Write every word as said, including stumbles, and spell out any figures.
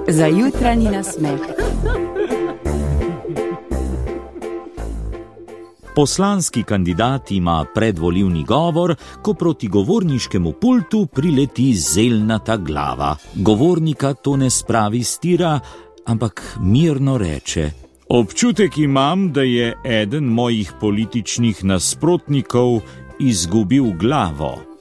Za jutranji nasmeh. Poslanski kandidat ima predvolilni govor, ko proti govorniškemu pultu prileti zelnata glava. Govornika to ne spravi s tira, ampak mirno reče: občutek imam, da je eden mojih političnih nasprotnikov izgubil glavo.